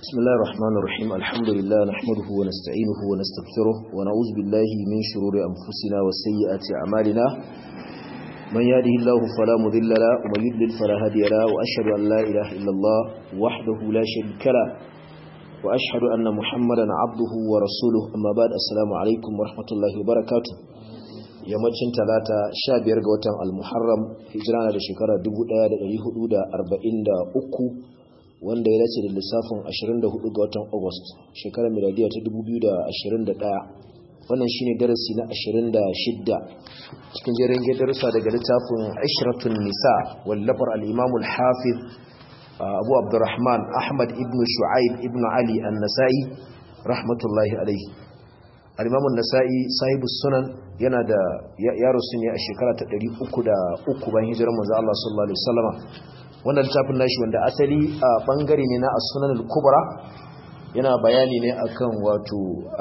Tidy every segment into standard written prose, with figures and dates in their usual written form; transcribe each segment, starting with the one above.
بسم الله الرحمن الرحيم الحمد لله نحمده ونستعينه ونستغفره ونعوذ بالله من شرور أنفسنا وسيئات أعمالنا من يهده الله فلا مضل له ومن يضلل فلا هادي له وأشهد أن لا إله إلا الله وحده لا شريك له وأشهد أن محمدا عبده ورسوله أما بعد السلام عليكم ورحمة الله وبركاته yammacin talata 15 ga watan al-Muharram hijira da shekara 1443 wanda ya dace da lissafin 24 ga watan August shekarar miladiya ta 2021 wannan shine darasi na 26 cikin jerin darussa daga littafin Ishratun Nisa wallafar al-Imam al-Hafiz Abu Abdurrahman Ahmad ibn Shu'aib ibn Ali an-Nasa'i rahmatullahi alayhi. al-Imam an-Nasa'i sahibus sunan yana da yaro ne a shekara ta 303 bayan hijirar manzo Allah sallallahu alaihi wasallama. wannan littafin nashi wanda asali a bangare ne na as-sunan al-kubra yana bayani ne akan wato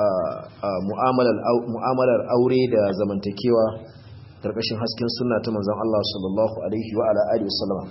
mu'amalar aure da zamantakewa karkashin hasken sunna ta manzon Allah sallallahu alaihi wa ala alihi wasallama.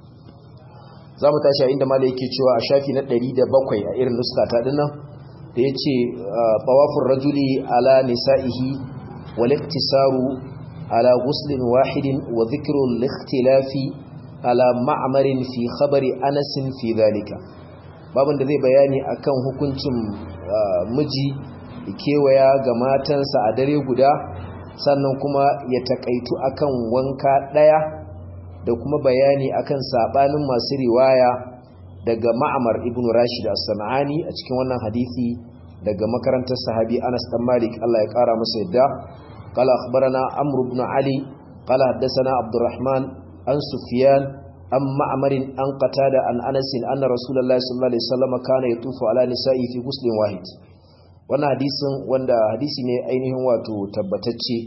zamu tashi a inda malai yake cewa a shafi na 107 a irin nuskata dinnan da yace tawafur rajuli ala nisa'ihi wal iktisaru ala ghuslin wahidin wa dhikru al-ikhtilafi ala ma'amarin fi khabari anasin fi zalika. babin da zai bayani akan hukuncin miji kewaya ga matansa a dare guda sannan kuma ya takaitu akan wanka daya da kuma bayani akan sabanin masu riwaya daga Ma'mar ibn Rashid as-San'ani a cikin wannan hadisi daga makarantar sahabi Anas dan Malik Allah ya kara masa yadda qala akhbarana Amr ibn Ali qala haddathana Abdurrahman an Sufyan an Ma'marin an Qatada an Anas anna Rasulullahi sallallahu alaihi wasallam kana yatufu ala nisa'i fi ghuslin wahid. wannan hadisin wanda hadisi ne ainihin wato tabbatacce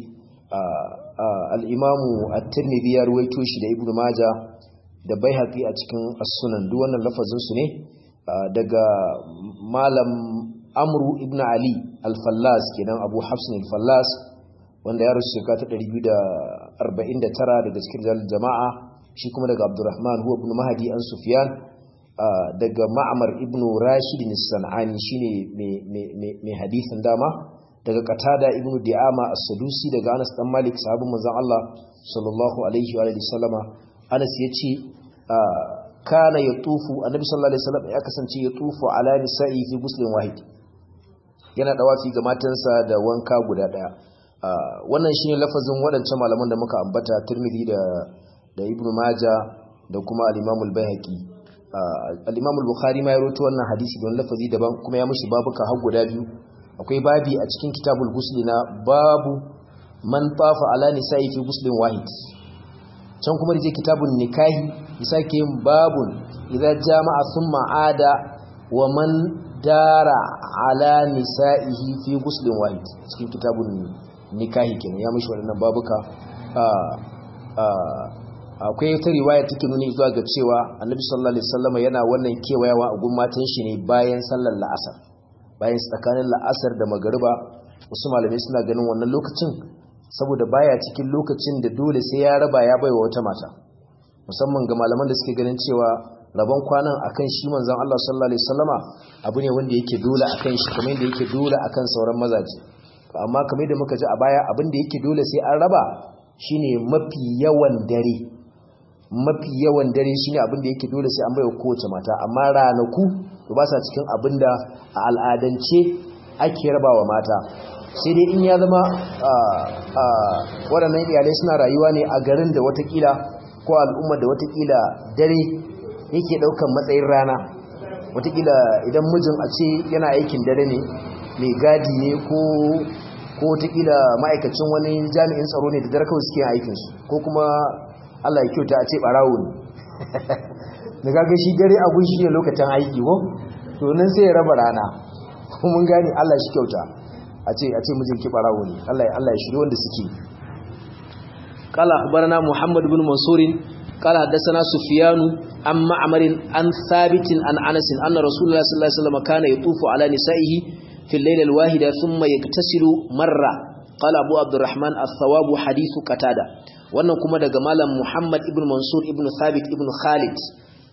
al-Imam at-Tirmidhi ya ruwaito shi da Ibn Majah da Baihaqi a cikin as-Sunan duk wannan lafazin su ne daga malam Amru ibn Ali al-Fallas kenan Abu Hafs al-Fallas wanda ya rusu shekara ta 249 daga cikin jama'a shi kuma daga Abdurrahman huwa ibn Mahdi an Sufyan daga Ma'mar ibn Rashid as-San'ani shine mai hadisin dama daga Qatada ibn Di'ama as-Sadusi daga Anas dan Malik sahabin manzon Allah sallallahu alaihi wa alihi sallama. Anas yace kana yatufu annabi sallallahu alaihi wasallam ya kasance yatufu ala nisa'i fi ghuslin wahid yana dawafi ga matansa da wanka guda daya. wannan shine lafazin wadancan malaman da muka ambata Tirmidhi da Ibn Majah da kuma al-Imam al-Baihaqi. al-Imam al-Bukhari ma ya rawaito wannan hadisi don lafazi daban kuma ya mishi babuka har guda biyu. akwai babi a cikin kitabul ghusl na babu man tafa ala nisa'i fi ghuslin wahid. can kuma da kitabun nikahi yake yin babun idza jama'a thumma ada wa man dara ala nisa'ihi fi ghuslin wahid cikin kitabun nikahi kenan ya mishi wannan babuka. akwai ta riwaya take nuni zuwa ga cewa Annabi sallallahu alaihi wasallam yana wannan kewayawa a gun matan shi ne bayan sallar la'asar, bayan tsakanin la'asar da magariba. wasu malamai suna ganin wannan lokacin saboda baya cikin lokacin da dole sai ya raba ya baiwa wata mata, musamman ga malaman da suke ganin cewa rabon kwanan akan shi manzon Allah sallallahu alaihi wasallama abu ne wanda yake dole akan shi kamar yadda yake dole akan sauran mazaje. amma kamar yadda muka ji a baya abin da yake dole sai an raba shine mafi yawan dare shine abin da yake dole sai an baiwa kowace mata. amma ranaku to ba sa cikin abin da a al'adance ake rabawa mata, sai dai in ya zama waɗannan iyalai suna rayuwa ne a garin da watakila ko al'umma da watakila dare yake ɗaukan matsayin rana. watakila idan mijin a ce yana aikin dare ne, mai gadi ne ko watakila ma'aikacin wani jami'in tsaro ne da dare kawai suke aikinsu, ko kuma Allah ya kyauta a ce ɓarawo ne da gaga shi dare abun shi ne lokacin aiki ko to nan sai ya raba rana. mun gane Allah shi kyauta a ce mijin ki ɓarawo ne. Allah ya shirye wanda suke. qala akhbarana Muhammad ibn Mansur qala hadathana Sufyan an Ma'mar an Thabit an Anas anna Rasulullah sallallahu alaihi wasallam kana yatufu ala nisa'ihi في الليلة الواحدة ثم يغتسل مرة. قال أبو عبد الرحمن الثواب حديث قتادة. wannan kuma daga malam Muhammad ibn Mansur ibn Thabit ibn Khalid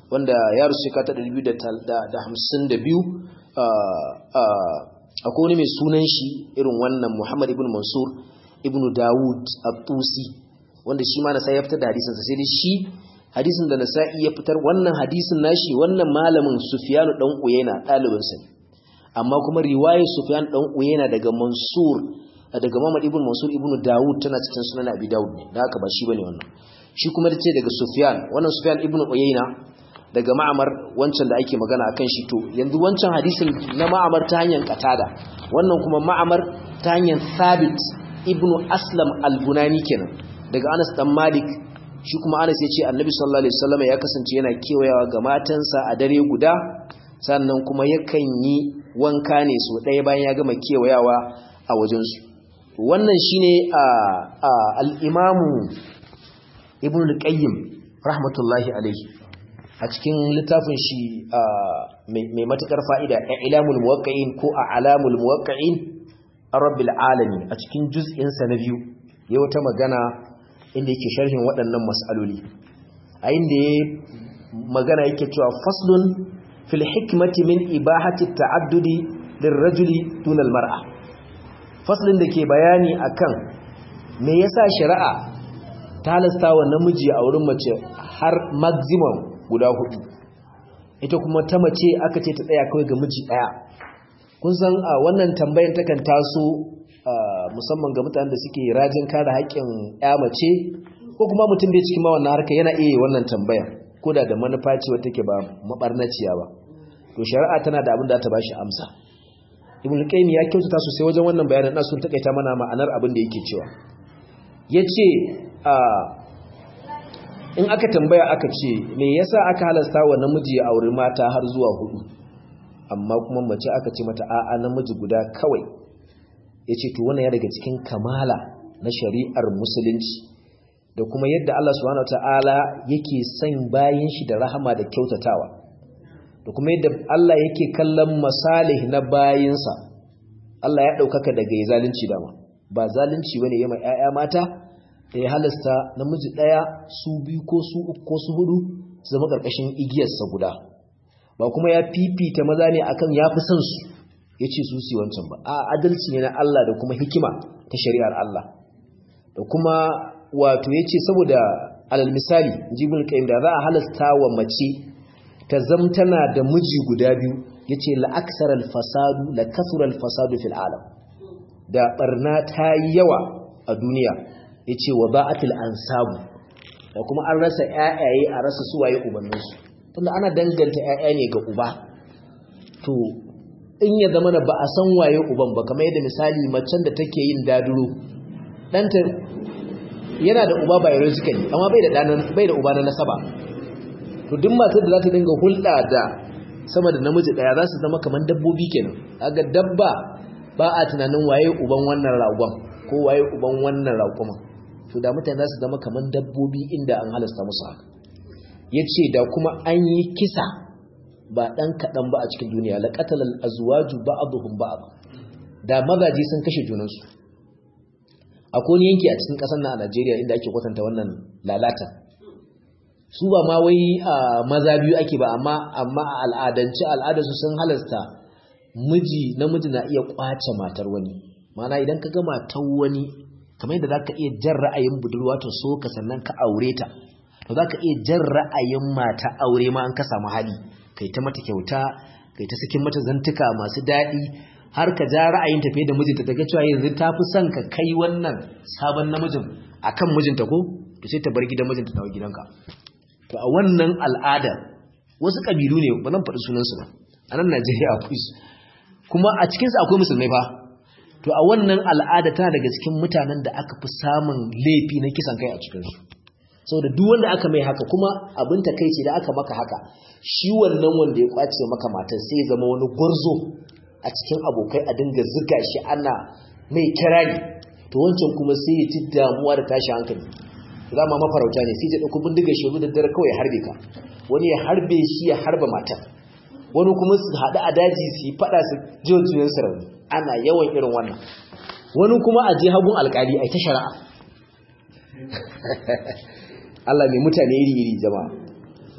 wanda ya rusu shekara ta 252 akwai wani mai sunan shi irin wannan Muhammad ibn Mansur ibn Dawud at-Tusi wanda shi ma Nasa'i ya fitar da hadisin sa sai dai shi hadisin da Nasa'i ya fitar wannan hadisin nashi wannan malamin Sufyan dan Uyayna dalibin sa amma kuma riwayar Sufyan dan Uyayna daga Mansur daga Muhammad ibn Mansur ibn Dawud tana cikin sunan Abi Dawud ne da haka ba shi bane wannan shi kuma tace daga Sufyan wannan Sufyan ibn Uyayna daga Ma'mar wancan da ake magana akan shi to yanzu wancan hadisin na Ma'mar ta hanyar Qatada wannan kuma Ma'mar ta hanyar Thabit ibn Aslam al-Bunani kenan daga Anas dan Malik shi kuma Anas ya ce Annabi sallallahu alaihi wasallam ya kasance yana kewayawa ga matansa a dare guda sannan kuma yakan yi wanka ne so ɗaya bayan ya gama kewayawa a wajensu wannan shine al-Imamu Ibn al-Qayyim rahmatullahi alaihi a cikin littafin shi mai matukar fa'ida Ilamul Muwaqqi'in ko A'lamul Muwaqqi'in Rabbil Alamin a cikin juz'in sa na biyu yayi wata magana inda yake sharhin waɗannan mas'aloli a inda yayi magana yake cewa faslun fil hikmati min ibahati ta'addudi lirrajuli duna al-mar'a faslin da ke bayani akan me yasa shari'a ta halasta wa namiji a wurin mace har maximum guda 4 ita kuma ta mace aka ce ta tsaya kawai ga miji daya kun san wannan tambayar takan taso musamman ga mutanen da suke rajin kare haƙƙin ƴa mace ko kuma mutum da cikin ma wannan harka yana iya wannan tambaya koda da manufa ce wacce take ba mabarnaciya ba to shari'a tana da abin da ta bashi amsa Ibn Qayyim ya kyautata sosai wajen wannan bayanin na sun takaita mana ma'anar abin da yake cewa yace in aka tambaya aka ce me yasa aka halasta wa namiji ya aure mata har zuwa 4 amma kuma mace aka ce mata a'a namiji guda kawai yace to wannan ya daga cikin kamala na shari'ar musulunci da kuma yadda Allah subhanahu wataala yake son bayin shi da rahama da kyautatawa da kuma yadda Allah yake kallon masalih na bayinsa Allah ya daukaka daga zalunci dama ba zalunci bane yayin ƴaƴa mata da ya halasta namiji daya su biyu ko su uku ko su hudu su zama karkashin igiyarsa guda ba kuma ya fifita maza ne akan yafi son su yace su si wancan ba a adalci ne na Allah da kuma hikima ta shari'ar Allah da kuma wato yace saboda alal misali Jibril Qayyim da za a halasta wa mace ta zamtana da miji guda biyu yace la aksaral fasadu la kasral fasadu fil alam da barna ta yi yawa a duniya yace wa ba'atil ansabu da kuma an rasa ƴaƴaye a rasa suwaye ubanninsu tunda ana danganta ƴaƴa ne ga uba to in ya zama ba a san waye uban ba kamar yadda misali macen da take yin daduro danta yana da uba biologically amma bai da uba na nasaba to duk matar da za ta dinga hulɗa da sama da namiji daya za su zama kamar dabbobi kenan kaga dabba ba a tunanin waye uban wannan ragon ko waye uban wannan raƙuma to da mutane za su zama kamar dabbobi inda an halasta musu haka yace da kuma an yi kisa ba dan kadan ba a cikin duniya la qatalal azwaju ba'dhum ba'd da mazaji sun kashe junansu akwai wani yanki a cikin kasar nan a Najeriya inda ake kwatanta wannan lalata su ba ma wai maza biyu ake ba amma a al'adarsu sun halasta namiji na iya kwace matar wani mana idan ka ga matar wani kamar yadda zaka iya jan ra'ayin budurwa ta so ka sannan ka aure ta to zaka iya jan ra'ayin mata aure ma an ka samu hali kai ta mata kyauta kai ta sakin mata zantuka masu daɗi har ka ja ra'ayin ta fiye da mijinta daga cewa yanzu ta fi son ka kai wannan sabon namijin akan mijinta ko to sai ta bar gidan mijinta ta dawo gidanka to a wannan al'ada wasu kabilu ne ba zan faɗi sunansu ba a nan Najeriya akwai su kuma a cikinsu akwai musulmai fa to a wannan al'ada tana daga cikin mutanen da aka fi samun laifi na kisan kai a cikinsu saboda duk wanda aka mai haka kuma abin takeici da aka maka haka shi wannan wanda ya kwace maka matar sai ya zama wani gwarzo a cikin abokai a dinga zuga shi ana mai kirari to wancan kuma sai ya ci damuwa da tashi hankali zama mafarauta ne sai ya dauko bindiga shi da dare kawai ya harbe ka wani ya harbe shi ya harba matar wani kuma su hada a daji su fada su jiyoyin su rauni ana yawan irin wannan wani kuma a je hagun alkali ai ta shari'a Allah mai mutane iri-iri jama'a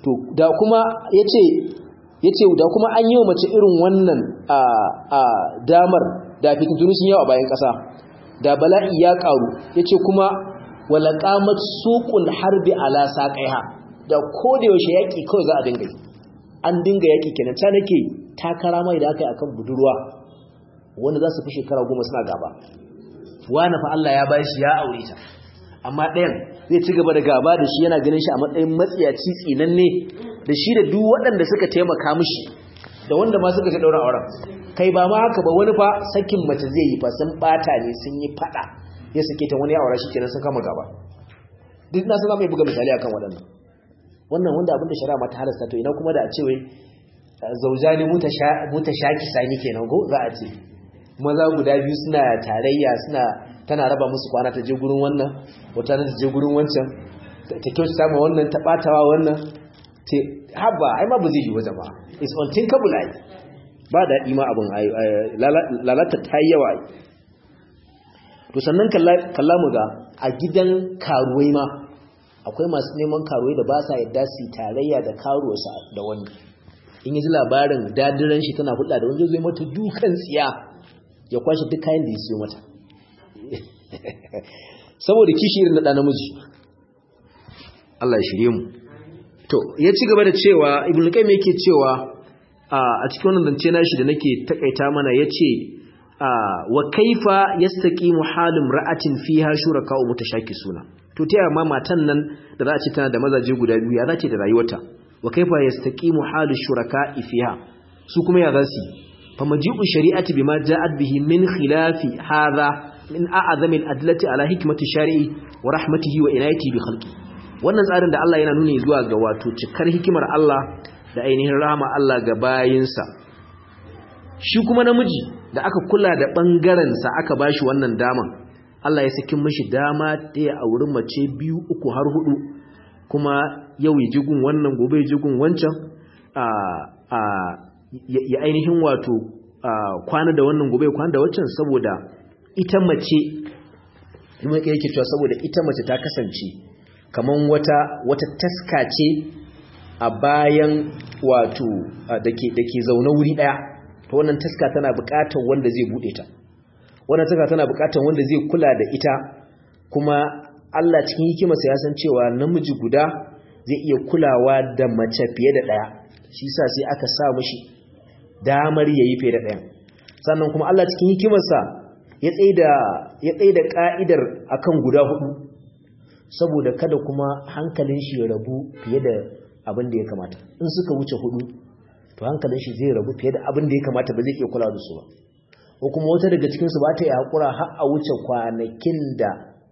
to da kuma yace da kuma an yi wa mace irin wannan damar da fitintunu sun yawa bayan ƙasa da bala'i ya ƙaru yace kuma wala qamat suqul harbi ala saqaiha da koda yaushe yaki kawai za a dinga an dinga yaki kenan ta nake takara mai da aka yi akan budurwa wanda za su fi shekara 10 suna gaba wani fa Allah ya bashi ya aure ta amma ɗayan zai ci gaba da gaba da shi yana ganin shi a matsayin matsiyaci tsinanne da shi da duk waɗanda suka taimaka mishi da wanda ma suka ta daura auren kai ba ma haka ba wani fa sakin mace zai yi fa sun bata ne sun yi fada ya sake ta wani ya aure shi kenan sun kama gaba duk na san mai buga misali akan wannan wanda abinda shari'a mata halasta to ina kuma da a ce wai zaujani mutashaki sani kenan ko za a ce maza guda biyu suna tarayya tana raba musu kwana ta je gurin wannan wata ta je gurin wancan ta kyautata ma wannan ta batawa wannan ce haba ai ma ba zai yi wa jama'a it's unthinkable ai ba da ima abin lalata ta yi yawa to sannan kalla mu ga a gidan karuwai ma akwai masu neman karuwai da ba sa yadda su tarayya da karuwarsa da wani in yi ji labarin dadiran shi tana hulɗa da wanda zai mata dukan tsiya ya kwashe duk kayan da ya siyo mata saboda kishi irin na ɗa namiji Allah ya shirye mu to ya ci gaba da cewa ibnu qayyim yake cewa a cikin wannan zance nashi da nake takaita mana yace wa kaifa yastaqimu halum ra'atin fiha shuraka'u mutashakisuna to ta yamma matan nan da za a ce tana da mazaje guda biyu ya zace da rayuwarta wa kaifa yastaqimu halu shuraka'i fiha su kuma ya zasu famaji'u shari'ati bima ja'at bihi min khilafi hadha min a'zami al-adillati ala hikmati shari'i wa rahmatihi wa inayatihi bi khalqi wannan tsarin da Allah yana nuni zuwa ga wato cikar hikimar Allah da ainihin rahama Allah ga bayinsa shi kuma namiji da aka kula da bangaren sa aka bashi wannan dama Allah ya saki mishi dama da ya auri mace 2 3 har 4 kuma yau ya jigun wannan gobe ya jigun wancan ya ainihin wato kwana da wannan gobe kwana da wancan saboda ita mace kuma yake cewa saboda ita mace ta kasance kaman wata taska ce a bayan wato dake zaune wuri daya to wannan taska tana buƙatar wanda zai bude ta wannan taska tana buƙatar wanda zai kula da ita kuma Allah cikin hikimarsa ya san cewa namiji guda zai iya kulawa da mace fiye da daya shi yasa sai aka sa mishi damar yayi fiye da daya sannan kuma Allah cikin hikimarsa ya tsaida ka'idar akan guda 4 saboda kada kuma hankalin shi ya rabu fiye da abin da ya kamata in suka wuce 4 to hankalin shi zai rabu fiye da abin da ya kamata ba zai iya kula da su ba ko kuma wata daga cikin su ba ta yi hakura har a wuce kwanakin da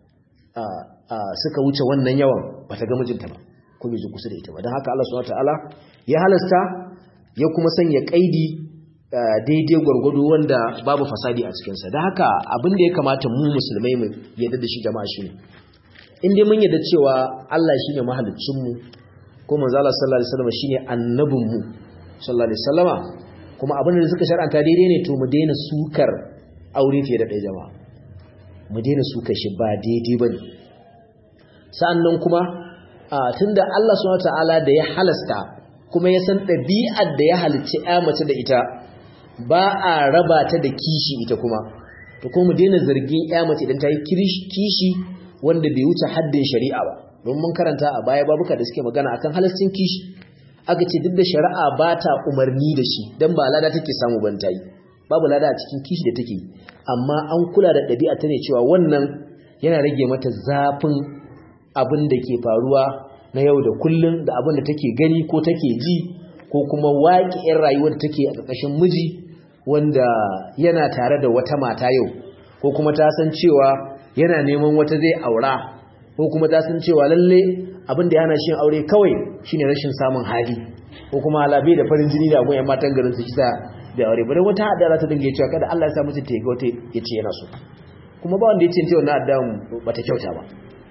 suka wuce wannan yawan ba ta ga mijinta ba ko bai zo kusa da ita ba don haka Allah subhanahu wataala ya halasta ya kuma sanya kaidi daidai gwargwado wanda babu fasadi a cikinsa don haka abin da ya kamata mu musulmai mu yadda da shi jama'a shi ne in dai mun yadda cewa Allah shine mahaliccinmu ko manzo Allah sallallahu alaihi wasallam shine annabinmu sallallahu alaihi wasallama kuma abin da suka shar'anta daidai ne to mu daina sukar aure fiye da ɗaya jama'a mu daina sukar shi ba daidai bane sa'annan kuma tunda Allah subhanahu wataala da ya halasta kuma ya san ɗabi'ar da ya halicci ƴa mace da ita ba a raba ta da kishi ita kuma to ko mu daina zargin ƴa mace idan ta yi kishi wanda bai wuce haddin shari'a ba don mun karanta a baya babuka da suke magana akan halastin kishi aka ce duk da shari'a ba ta umarni da shi dan ba lada take samu ban tayi babu lada a cikin kishi da take amma an kula da ɗabi'a ta ne cewa wannan yana rage mata zafin abin da ke faruwa na yau da kullun da abin da take gani ko take ji ko kuma waƙiyar rayuwar da take a ƙarƙashin miji wanda yana tare da wata mata yau ko kuma ta san cewa yana neman wata zai aura ko kuma ta san cewa lalle abin da yana shin aure kawai shine rashin samun hali ko kuma halabe da farin jini da agun yan matan garin su kisa da aure bare wata hadda za ta dinga cewa kada Allah ya sa miji ta ga wata yace yana so kuma ba wanda yace cewa na addan bata kyauta ba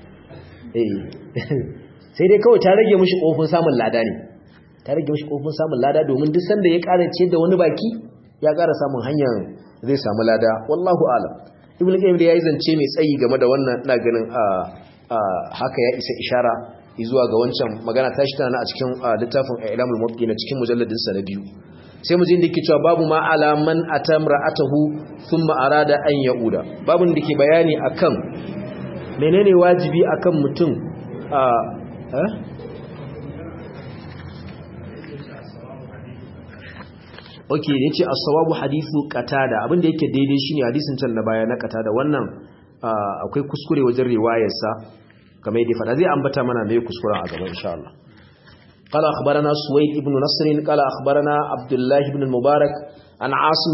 sai dai kawai ta rage mishi kofin samun lada ne ta rage mishi kofin samun lada domin duk sanda ya ƙara ce da wani baki ya ƙara samun hanyar zai samu lada wallahu alam ibnu qayyim da yayi zance mai tsayi game da wannan ina ganin haka ya isa ishara zuwa ga wancan magana ta shi tana a cikin littafin Ilamul Muwaqqi'in na cikin mujalladin sa na biyu sai mu ji inda yake cewa babu ma alaman atamra'atahu thumma arada an yauda babun da ke bayani akan menene wajibi akan mutum okay da yace as-sawabu hadithu qatada abinda yake daidai shine hadisin can na baya na qatada wannan akwai kuskure wajen riwayarsa kamar yadda fada zai ambata mana mai kuskuren a gaba insha Allah qala akhbarana suwayd ibn nasr qala akhbarana abdullah ibn al-mubarak an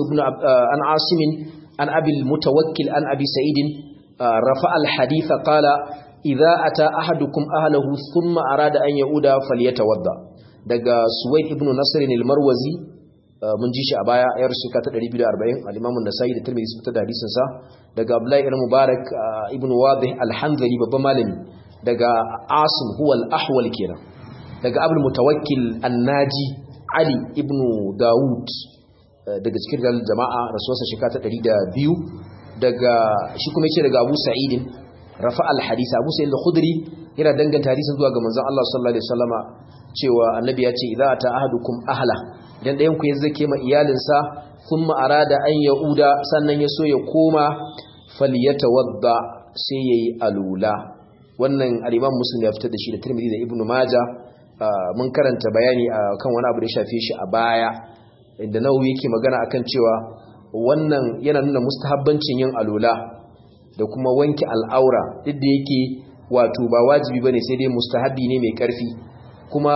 asim an abi al-mutawakkil an abi sa'id rafa al-hadith qala idza ata ahadukum ahlihi thumma arada an yauda falyatawadda daga suwayd ibn nasr al-marwazi mun ji shi a baya yar shika ta 240 al-Imam an-Nasa'i da Tirmidhi sun fitar da hadisin sa daga Abdullah ibn Mubarak ibn Wadih al-Hanzali babban malami daga Asim huwa al-Ahwal kenan daga Abdul Mutawakkil an-Naji Ali ibn Dawud daga cikin jama'a rasuwarsa shika ta 102 daga shi kuma yace daga Abu Sa'id rafa al-hadith Abu Sa'id al-Khudri yana danganta hadisin zuwa ga manzon Allah sallallahu alaihi wasallama cewa annabi ya ce idza ta ahadukum ahla idan ɗayan ku ya zake ma iyalinsa thumma arada an yauda sannan ya so ya koma falyatawadda sai yayi alula wannan al-Imam Muslim ya fitar da shi da Tirmidhi da Ibn Majah mun karanta bayani kan wani abu da ya shafe shi a baya inda Nawawi yake magana akan cewa wannan yana nuna mustahabbancin yin alula da kuma wanke al'aura duk da yake wato ba wajibi bane sai dai mustahabi ne mai karfi kuma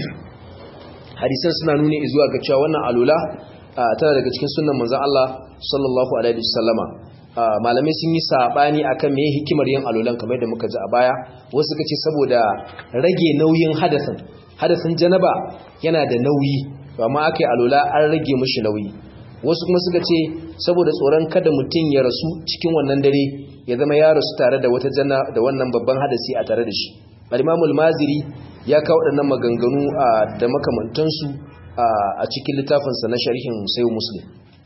hadisan suna nuni zuwa ga cewa wannan alula tana daga cikin sunnan manzon Allah sallallahu alaihi wasallama malamai sun yi sabani akan meye hikimar yin alulan kamar yadda muka ji a baya wasu suka ce saboda rage nauyin hadasin janaba yana da nauyi amma akai alula an rage mishi nauyi wasu kuma suka ce saboda tsoron kada mutum ya rasu cikin wannan dare ya zama ya rasu tare da wata janna da wannan babban hadasi a tare da shi al-Imam al-Maziri ya kawo waɗannan maganganu da makamantansu a cikin littafinsa na sharhin Sahih Muslim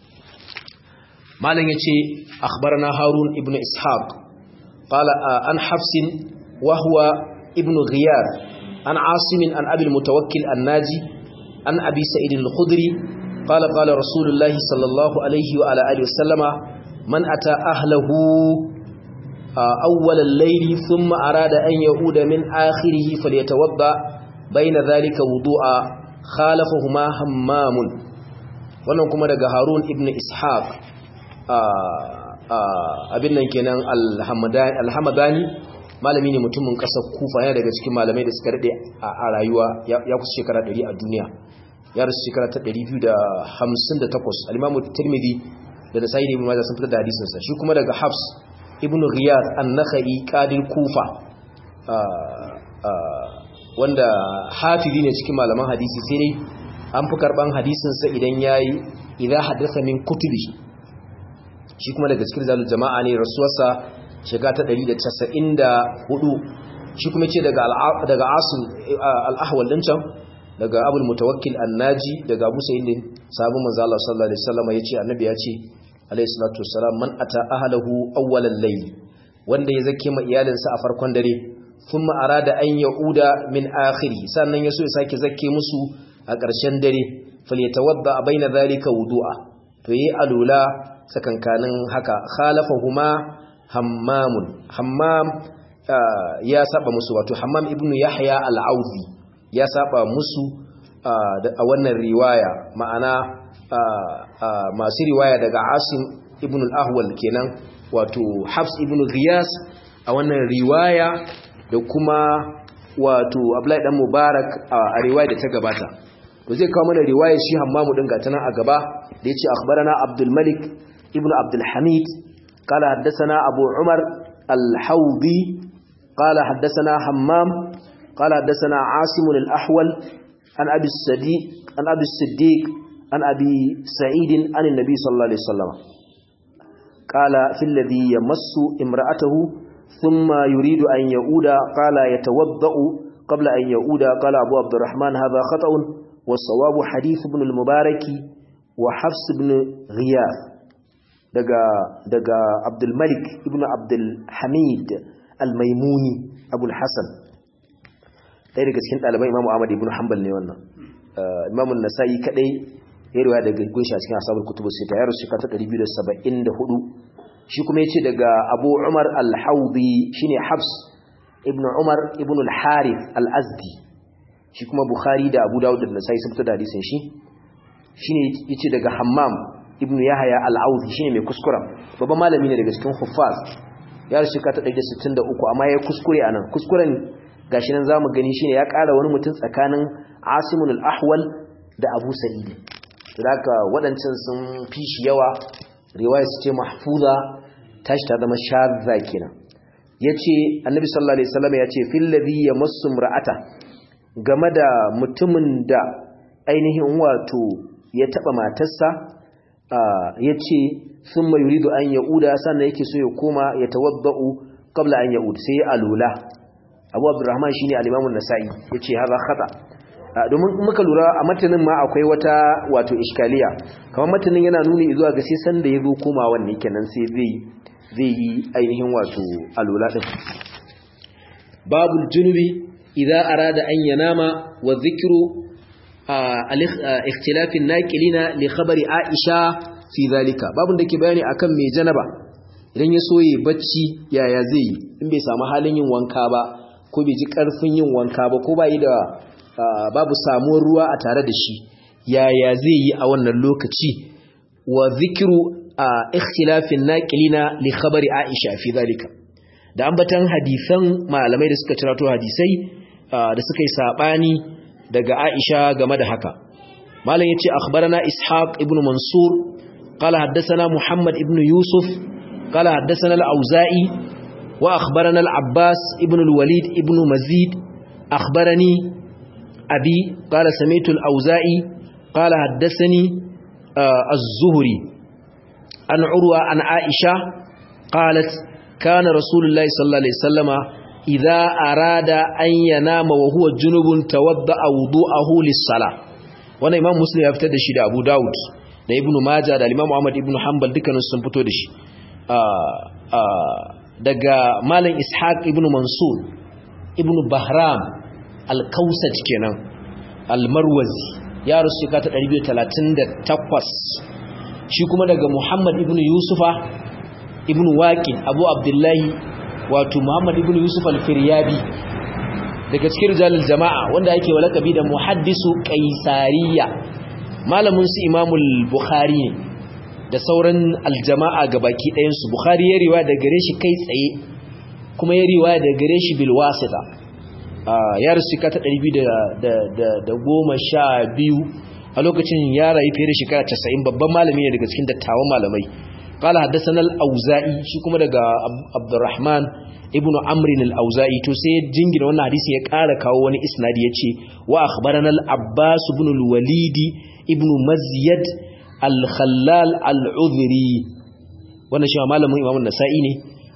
malam yace akhbarana Harun ibn Ishaq qala an Hafs wa huwa ibn Ghiyar an Asim an Abi al-Mutawakkil an-Naji an Abi Sa'id al-Khudri qala qala Rasulullah sallallahu alayhi wa ala alihi wasallama man ata ahlahu أول الليل ثم أراد أن يعود من آخره فليتوضأ بين ذلك وضوءا خالفهما همام wannan kuma daga Harun ibn Ishaq abin nan kenan al-Hamadani malami ne mutumin kasar Kufa yana daga cikin malamai da suka rade a rayuwa ya kusa shekara 100 a duniya ya rasu shekara ta 258 al-Imam Tirmidhi da Nasa'i ibn Majah sun fitar da hadisin sa shi kuma daga Hafs ibn Riyad an-Nakhai qadil Kufa wanda hafizi ne cikin malaman hadisi sai dai an fi karban hadisin sa idan yayi idza hadatha min kutubi shi kuma daga cikin zalul jama'a ne rasuwarsa shiga ta 194 shi kuma ce daga Asim al-Ahwal din can daga Abul Mutawakkil an-Naji daga Abu Sa'id sahabban manzo Allah sallallahu alaihi wasallam yace annabi yace alayhi salatu wassalam man ata ahlahu awwalal layl wanda ya zake ma iyalinsa a farkon dare thumma arada an yauda min akhiri sannan yaso ya sake zake musu a ƙarshen dare falyatawadda baina zalika wudu'a to yi alula sakankanin haka khalafahuma hammam ya saba musu wato Hammam ibn Yahya al-Auzi ya saba musu a wannan riwaya ma'ana masu riwaya daga Asim ibn al-Ahwal kenan wato Hafs ibn Ghiyas a wannan riwaya da kuma wato Abdullahi dan Mubarak a riwaya da ta gabata to zai kawo mana riwayar shi Hammamu din gata nan a gaba da yace akhbarana Abdul Malik ibn Abdul Hamid qala haddathana Abu Umar al-Hawdi qala haddathana Hammam qala haddathana Asim al-Ahwal an Abi Siddiq عن أبي سعيد عن النبي صلى الله عليه وسلم قال في الذي يمس امرأته ثم يريد أن يعود قال يتوضأ قبل أن يعود قال أبو عبد الرحمن هذا خطأ والصواب حديث ابن المبارك وحفص بن غياث دقى عبد الملك ابن عبد الحميد الميموني أبو الحسن ɗaya daga cikin ɗaliban Imam Ahmad ibn Hanbal ne wannan Imam an-Nasa'i kadai ya riwaya daga gunshi a cikin ashabul kutubus sita ya rusu ta 274 shi kuma yace daga Abu Umar al-Hawdi shine Hafs ibn Umar ibn al-Harith al-Azdi shi kuma Bukhari da Abu Dawud da Nasa'i sun fitar da hadisin shi shine yace daga Hammam ibn Yahya al-Awdi shine mai kuskura babban malami ne daga cikin huffaz ya rusu ta 163 amma ya kuskure anan kuskuren gashi nan zamu gani shine ya ƙara wani mutum tsakanin Asim al-Ahwal da Abu Sa'id to haka wadancan sun fishi yawa riwaya su ce mahfuza tashi ta zama shadza kenan yace annabi sallallahu alaihi wasallam yace fil ladhi yamassu imra'ata game da mutumin da ainihin wato ya taba matarsa yace thumma yuridu an yauda sannan yake so ya koma ya tawaddau qabla an yaud sai ya alula Abu Abdurrahman shine al-Imam an-Nasa'i yace haza khata domin muka lura a matanin ma akwai wata wato iskaliya kamar matanin yana nuni zuwa ga sai san da yazo komawan ne kenan sai zai yi ainihin wato alula din babul junubi idza arada an yanama wa dhikru al-ikhtilaf an-naqilina li khabari Aisha fi zalika babun da ke bayani akan mai janaba idan ya soye bacci yaya zai yi in bai samu halin yin wanka ba ko bai ji karfin yin wanka ba ko bai da babu samuwar ruwa a tare da shi yaya zai yi a wannan lokaci wa zikiru ikhtilafin naqilina li khabari Aisha fi zalika da ambatan hadisan malamai da suka cirato hadisai da suka yi sabani daga Aisha game da haka malam yace akhbarana Ishaq ibn Mansur qala haddathana Muhammad ibn Yusuf qala haddathana al-Auza'i wa akhbarana al-Abbas ibn al-Walid ibn Mazid akhbarani أبي قال سمعت الأوزائي قال حدثني الزهري عن عروة عن عائشة قالت كان رسول الله صلى الله عليه وسلم إذا أراد أن ينام وهو جنوب توضأ وضوءه للصلاة وانا إمام مسلم يفتد شيء أبو داود da Ibn Majah da Imam Ahmad ibn Hanbal dukkanin sun fito da shi daga Malam Ishaq ibn Mansur ibn Bahram al-Kausaj kenan al-Marwazi ya rusu ka ta 238 shi kuma daga Muhammad ibn Yusufa ibn Waqid Abu Abdullahi wato Muhammad ibn Yusuf al-Firyabi daga cikin rijalul jama'a wanda yake walakabi da muhaddisu qaisariya malamin su Imamul Bukhari ne da sauran aljama'a gabaki ɗayan su Bukhari ya riwaya daga gare shi kai tsaye kuma ya riwaya daga gare shi bil wasita ya rasu ka ta 212 a lokacin ya rayu fiye da shekara 90 babban malami ne daga cikin dattawan malamai qala haddathana al-auza'i shi kuma daga Abdurrahman ibnu Amr al-Auza'i to sai jingina wannan hadisi ya ƙara kawo wani isnadi yace wa akhbarana al-Abbas ibn al-Walid ibn Mazyad al-Khallal al-Udhri wannan shi malamin Imam an-Nasa'i ne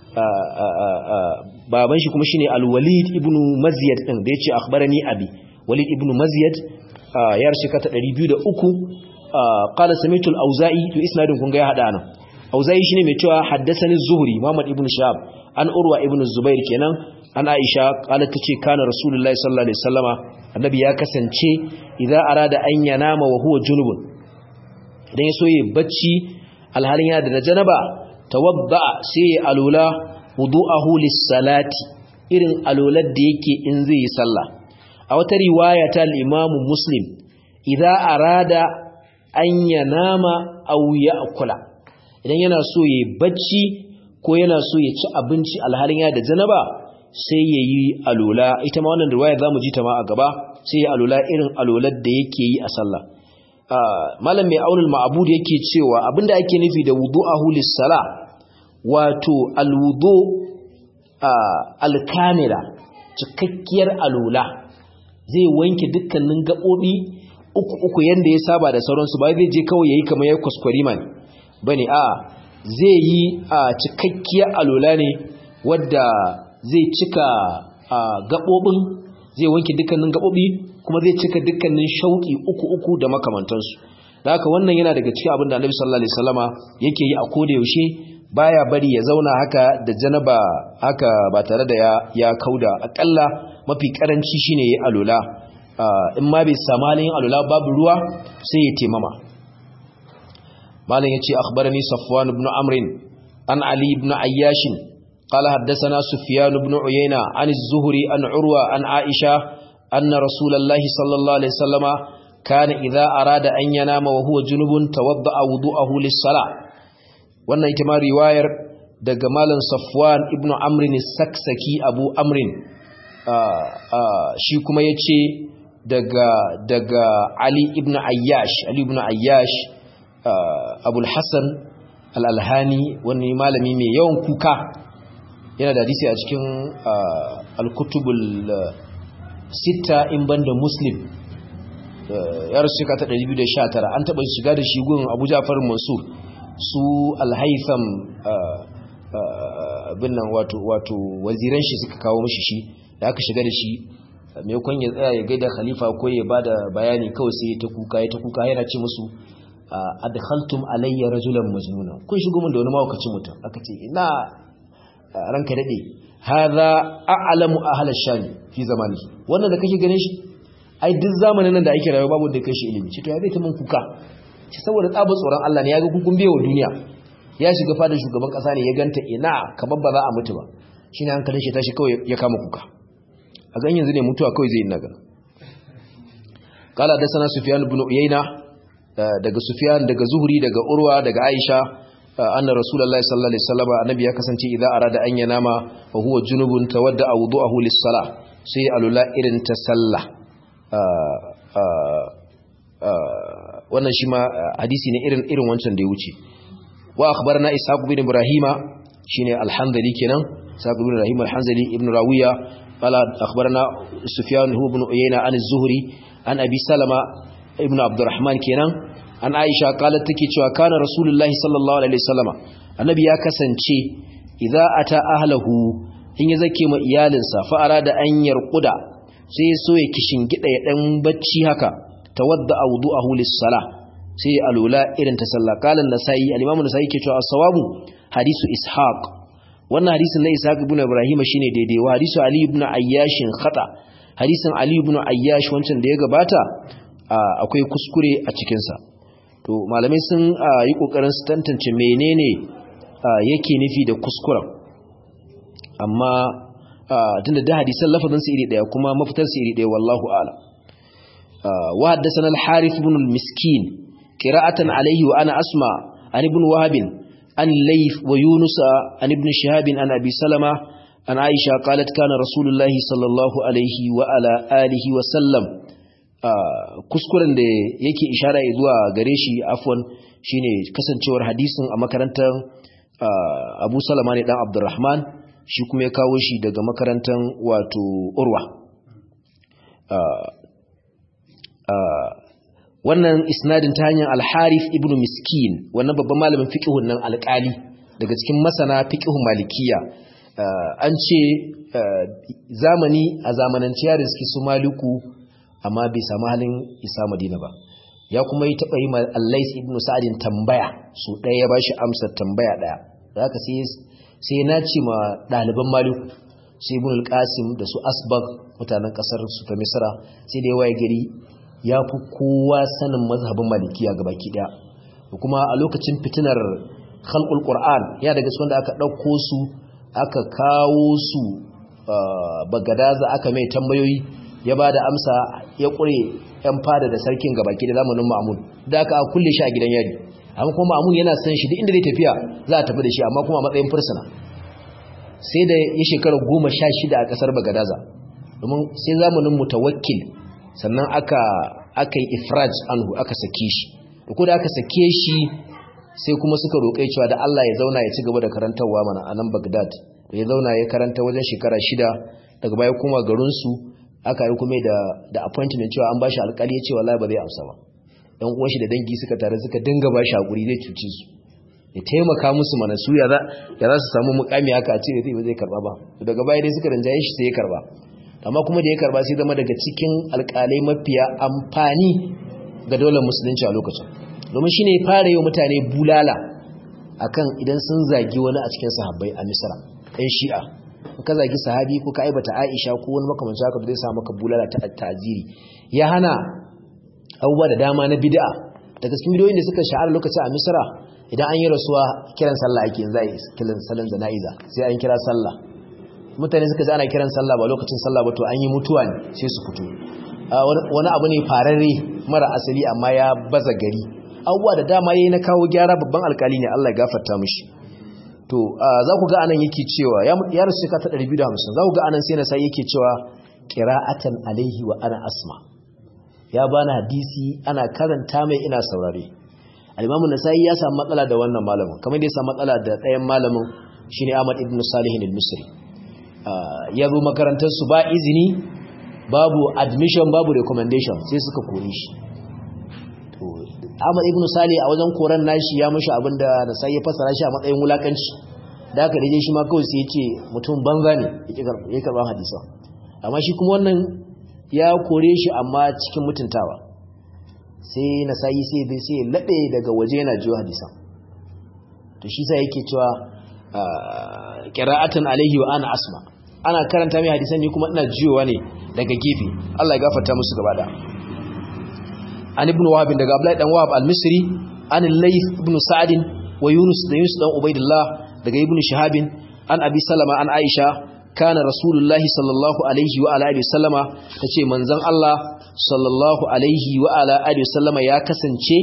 baban shi kuma shine al-Walid ibn Mazyad din da yace akhbarani abi Walid ibn Mazyad ya rashika ta 203 qala sami'tu al-Auza'i to isnadin kun ga ya hada nan Auza'i shine mai cewa haddathani Zuhri Muhammad ibn Shahab an Urwa ibn Zubair kenan an Aisha qalat tace kana Rasulullahi sallallahu alaihi wasallama annabi ya kasance idza arada an yanama wa huwa junubun idan ya so yi bacci alhalin ya da janaba tawadda sai alula wudu'ahu lis-salati irin alular da yake in zai yi sallah a wata riwaya ta al-Imam Muslim idza arada an yanama aw ya'kula idan yana so yi bacci ko yana so ya ci abinci alhalin ya da janaba sai yayi alula ita ma wannan riwaya zamu ji ta ma a gaba sai ya alula irin alular da yake yi a sallah malam mai aunul ma'bud yake cewa abinda ake nufi da wudu'ahu lis-sala wato al-wudu al-kamila cikakkiyar alula zai wanke dukkanin gabobi uku yanda ya saba da sauransu ba zai je kawai yayi kamar yayi kuskure man bane zai yi cikakkiyar alula ne wadda zai cika gabobin zai wanke dukkanin gabobi kuma zai cika dukkanin shauki uku da makamantansu da haka wannan yana daga cikin abin da Annabi sallallahu alaihi wasallama yake yi a koda yaushe baya bari ya zauna haka da janaba haka ba tare da ya kauda akalla mafi karanci shine yayi alula in ma bai samu halin alula babu ruwa sai ya taimama malam yace akhbarani Safwan ibn Amr an Ali ibn Ayyash qala haddathana Sufyan ibn Uyayna an az-Zuhri an Urwa an Aisha anna Rasulullahi sallallahu alaihi wasallama kana idza arada an yanama wa huwa junubun tawadda'a wudu'ahu lis-salah wannan ita ma riwayar daga malam Safwan ibn Amr as-Saksaki Abu Amr shi kuma yace daga Ali ibn Ayyash Abul Hassan al-Alhani wani malami mai yawan kuka yana da hadisi a cikin al-kutubul sita in banda Muslim ya rasu shekara ta 219 an taɓa shiga da shi gun Abu Ja'far Mansur su al-Haytham binnan wato waziran shi suka kawo mishi shi da aka shiga da shi mai kun ya tsaya ya gaida khalifa ko ya bada bayani kawai sai ya ta kuka yana ce musu adkhaltum alayya rajulan majnuna kun shigo mun da wani mawakacin mutum aka ce ina ranka dade hadha a'lamu ahli ash-sham fi zamani wannan da kake ganin shi ai duk zamanin nan da ake rayuwa babu da kai shi ilimi ce to ya zai ta mun kuka ce saboda tsabar tsoron Allah ne ya ga kukun bewa duniya ya shiga fadar shugaban kasa ne ya ganta ina kamar ba za a mutu ba shine hankalin shi tashi kawai ya kama kuka a gan yanzu ne mutuwa kawai zai yi nagara qala da sana Sufyan ibn Uyayna daga Sufyan daga Zuhri daga Urwa daga Aisha anna Rasulullahi sallallahu alaihi wasallam annabi ya kasance idan arada an yanama wa huwa junubun tawadda wudu'ahu lis-salah sai alula irin ta sallah wannan shi ma hadisi ne irin wancan da ya wuce wa akhbarana Ishaq bin Ibrahima shine al-Hanzali kenan Ishaq bin Ibrahim al-Hanzali ibn Rawiya qala akhbarana Sufyan ibn Uyayna an az-Zuhri an Abi Salama ibn Abdurrahman kenan an Aisha qalat take cewa kana Rasulullahi sallallahu alaihi wasallama annabi ya kasance idza ata ahlahu in ya zake ma iyalinsa fa arada an yarquda sai so ya kishingida ya dan bacci haka tawadda wudu'ahu lis-salah sai alula irin ta sallah qalan nasai al-imam nasai ke cewa as-sawabu hadisu ishaq wannan hadisin na ishaq ibn ibrahim shine daidai wa hadisu ali ibn ayyash khata hadisin ali ibn ayyash wancan da ya gabata akwai kuskure a cikin sa to malamai sun yi kokarin su tantance menene yake nufi da kuskuren amma tunda da hadisan lafazin su iri daya kuma mafitar su iri daya wallahu a'lam وحدثنا الحارث بن المسكين قراءة عليه وأنا أسمع عن ابن وهب عن الليث ويونس عن ابن شهاب عن أبي سلمة عن عائشة قالت كان رسول الله صلى الله عليه وعلى آله وسلم kuskuren da yake ishara zuwa gare shi afwan shine kasancewar hadisin a makarantar Abu Salama ne dan Abdurrahman shi kuma ya kawo shi daga makarantar wato Urwa wannan isnadin ta hanyar al-Harith ibn Miskin wannan babban malamin fiqhun nan alƙali daga cikin masana fiqhun malikiya an ce zamani a zamanance ya riski su Maliku amma bai samu halin isa Madina ba ya kuma yi taba yi Al-Lais ibn Sa'din tambaya su ɗaya ya bashi amsar tambaya ɗaya zaka sai na ce ma ɗaliban Maliku sai ibn al-Qasim da su Asbagh mutanen kasar su ta Misra sai da yawa gari ya fi kowa sanin mazhabin malikiya gabaki daya kuma a lokacin fitinar khalqul qur'an ya daga cikin da aka dauko su aka kawo su bagadaza aka mai tambayoyi ya bada amsa ya kure yan fada da sarkin gabaki da zamanin Ma'mun da aka kulle shi a gidan yari amma kuma Ma'mun yana san shi duk inda zai tafiya za a tafi da shi amma kuma a matsayin fursuna sai da ya shekara 16 a kasar bagadaza domin sai zamanin Mutawakkil sannan aka yi ifraj anhu aka sake shi ko da aka sake shi sai kuma suka roƙe cewa da Allah ya zauna ya ci gaba da karantawa mana a nan Baghdad ya zauna ya karanta wajen shekara 6 daga baya kuma garin su aka yi kuma da appointment cewa an bashi alƙali ya ce wallahi ba zai amsa ba dan uwan shi da dangi suka tare suka dinga bashi hakuri zai cuci su ya taimaka musu mana su ya za su samu mukami haka a ce ba zai karba ba daga baya dai suka rinjaye shi sai ya karba amma kuma da ya karba sai zama daga cikin alƙalai mafiya amfani ga daular musulunci a lokacin domin shine ya fara yi wa mutane bulala akan idan sun zagi wani a cikin sahabbai a Misra ɗan Shi'a in ka zagi sahabi ko ka aibata Aisha ko wani makamancin haka zai sa maka bulala ta ta'ziri ya hana abubuwa da dama na bid'a daga cikin bidiyoyin da suka shahara lokacin a Misra idan an yi rasuwa kiran sallah ake yanzu ai kiran sallan jana'iza sai an kira sallah mutane suka ji ana kiran sallah ba lokacin sallah ba to an yi mutuwa ne sai su fito wani abu ne fararre mara asali amma ya baza gari abubuwa da dama yayi na kawo gyara babban alkali ne Allah ya gafarta mishi to za ku ga anan yake cewa ya rasu ka ta 250 za ku ga anan sai na sai yake cewa qira'atan alaihi wa ana asma ya bani hadisi ana karanta mai ina saurare al-Imam an-Nasa'i ya samu matsala da wannan malamin kamar da ya samu matsala da ɗayan malamin shine Ahmad ibn Salih al-Misri ya zo makarantar su ba izini babu admission babu recommendation sai suka kore shi to Ahmad ibn Salih a wajen koran nashi ya mushi abinda Nasa'i ya fassara shi a matsayin wulakanci da aka daje shi ma kawai sai ya ce mutum banza ne ya karba hadisa amma shi kuma wannan ya kore shi amma cikin mutuntawa sai Nasa'i sai laɗe daga waje yana jiyo hadisan to shi sai yake cewa qira'atan alaihi wa ana asma ana karanta mai hadisan ni kuma ina jiyowa ne daga gefe Allah ya gafarta musu gaba da an ibn Wahab daga Abdullah dan Wahab al-Misri an al-Layth ibn Sa'd wa Yunus dan Ubaydillah daga ibn Shihab an Abi Salama an Aisha kana rasulullahi sallallahu alaihi wa ala alihi wasallama tace manzon Allah sallallahu alaihi wa ala alihi wasallama ya kasance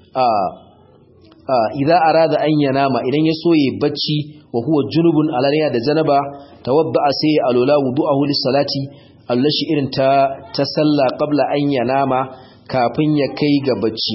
idza arada an yanama idan ya soye bacci wa huwa junubun alaniya da janaba tawadda sai alula wudu'ahu lis-salati allashi irin ta salla qabla an yanama kafin ya kai ga bacci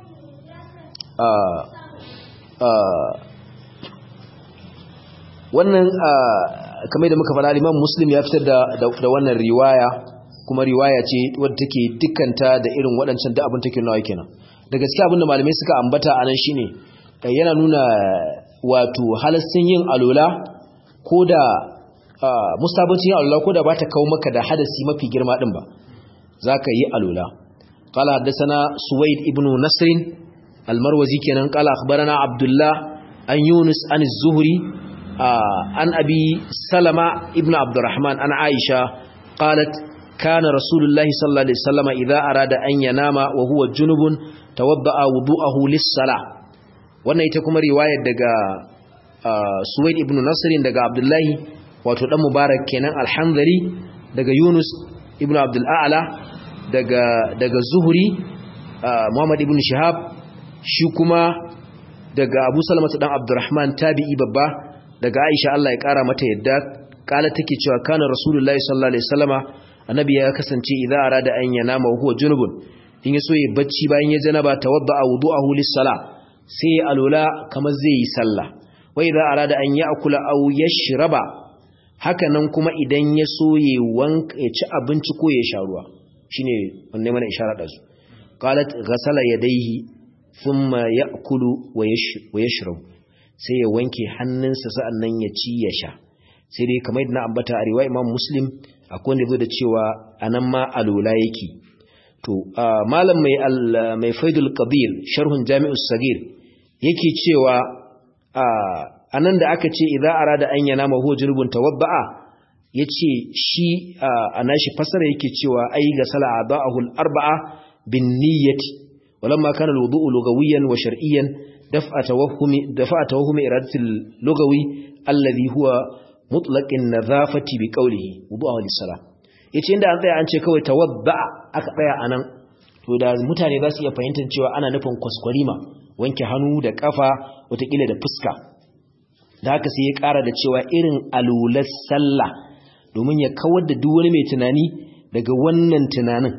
wannan kamar da muka fara Imam Muslim ya fitar da wannan riwaya kuma riwaya ce wadda take dukkanta da irin waɗancan da abin take nawa kenan da gaskiya abinda malamai suka ambata anan shine yana nuna wato halastin yin alola ko da mustahabbancin yin alola ko da ba ta kawo maka da hadasi mafi girma din ba zaka yi alola qala haddathana Suwaid ibn Nasr al-Marwazi kenan qala akhbarana Abdullah an Yunus an az-Zuhri an Abi Salama ibn Abdurrahman an Aisha qalat kana Rasulullahi sallallahu alaihi wasallam idza arada an yanama wa huwa junubun tawadda'a wudu'ahu lis-salah wannan ita kuma riwayar daga Suwaid ibn Nasr daga Abdullahi wato dan Mubarak kenan al-Hanzali daga Yunus ibn Abdul A'la daga Zuhri Muhammad ibn Shihab shi kuma daga Abu Salama dan Abdurrahman tabi'i babba daga Aisha Allah ya kara mata yadda kala take cewa kana Rasulullahi sallallahu alaihi wasallama annabi ya kasance idza arada an yanama huwa junubun in yaso yi bacci bayan ya janaba tawadda wudu'ahu lis-salah sai alula kamar zai yi sallah wa idza arada an ya'kula aw yashraba haka nan kuma idan ya so ya ci abinci ko ya sha ruwa shine wanne mana isharar da su qalat ghasala yadayhi thumma ya'kulu wa yashrab sai ya wanke hannunsa sa'annan ya ci ya sha sai dai kamar yadda na ambata a riwaya Imam Muslim akwai wanda zai da cewa anan ma alula yake to malam mai Faidul Qadir sharhun Jami'us Sagir yake cewa anan da aka ce idza arada an yanama huwa junubun tawadda'a yace shi anashi fasara yake cewa ai ga sala a'da'ahu al-arba'a bin niyyati walamma kana al-wudu'u lughawiyan wa shar'iyyan daf'a tawahhumi iradati al-lughawi alladhi huwa mutlaqin nadhafati bi qawlihi wudu'ahu lis-salah yace inda an tsaya an ce kawai tawadda'a aka tsaya anan to da mutane za su iya fahimtar cewa ana nufin kwaskwarima wanke hannu da kafa wataƙila da fuska da haka sai ya ƙara da cewa irin alular sallah domin ya kawar da duk wani mai tunani daga wannan tunanin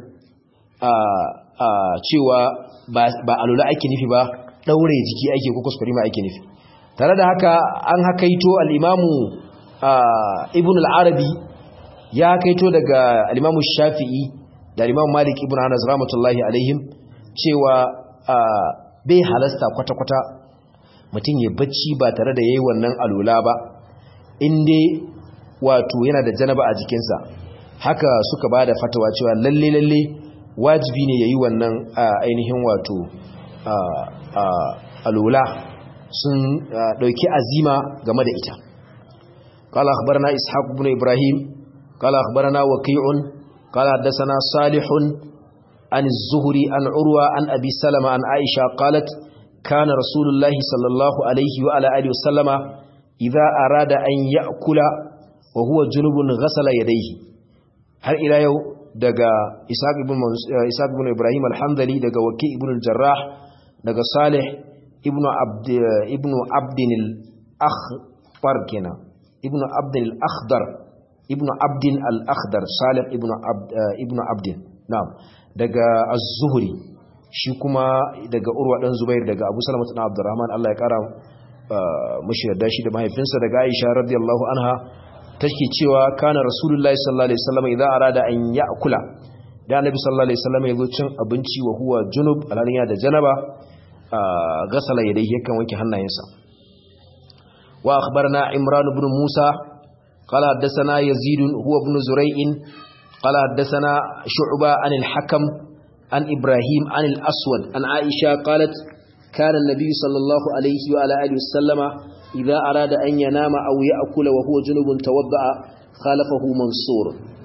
cewa ba alula ake nufi ba ɗaure jiki ake ko kwaskwarima ake nufi tare da haka an hakaito al'imamu ibn al'arabi ya hakaito daga al'imamu shafi'i da al'imamu malik ibn anas rahmatullahi alaihim cewa bai halasta kwata-kwata mutum ya bacci ba tare da ya yi wannan alula ba inda wato yana da janaba a jikinsa haka suka ba da fatawa cewa lalle wajibi ne ya yi wannan ainihin wato alula sun dauki azima game da ita قال أخبرنا إسحاق بن إبراهيم قال أخبرنا وكيع قال حدثنا صالح عن الزهري عن عروة عن أبي سلمة عن عائشة قالت كان رسول الله صلى الله عليه وعلى آله وسلم إذا أراد أن يأكل وهو جنب غسل يديه هل إلى يوم دقى إسحاق بن إبراهيم الحمدلي دقى وكيع بن الجراح دقى صالح ابن عبد الأخضر كنا ابن عبد الأخضر ابن عبد الأخضر صالح ابن عبد نعم daga az-zuhri shi kuma daga urwa dan zubair daga abu salama ibn abdurrahman Allah ya kara mishi yarda shi da mahaifinsa daga aisha radiyallahu anha take cewa kana rasulullahi sallallahu alaihi wasallam idza arada an ya'kula da annabi sallallahu alaihi wasallam yazo cin abinci wa huwa junub alhalin ya da janaba gasala yadayhi yakan wanke hannayensa wa akhbarana imran ibn musa qala hadathana yazid huwa ibn zuray'in قال حدثنا شعبة عن الحكم عن إبراهيم عن الأسود عن عائشة قالت كان النبي صلى الله عليه وعلى آله وسلم إذا أراد أن ينام أو يأكل وهو جنب توضأ خالفه منصور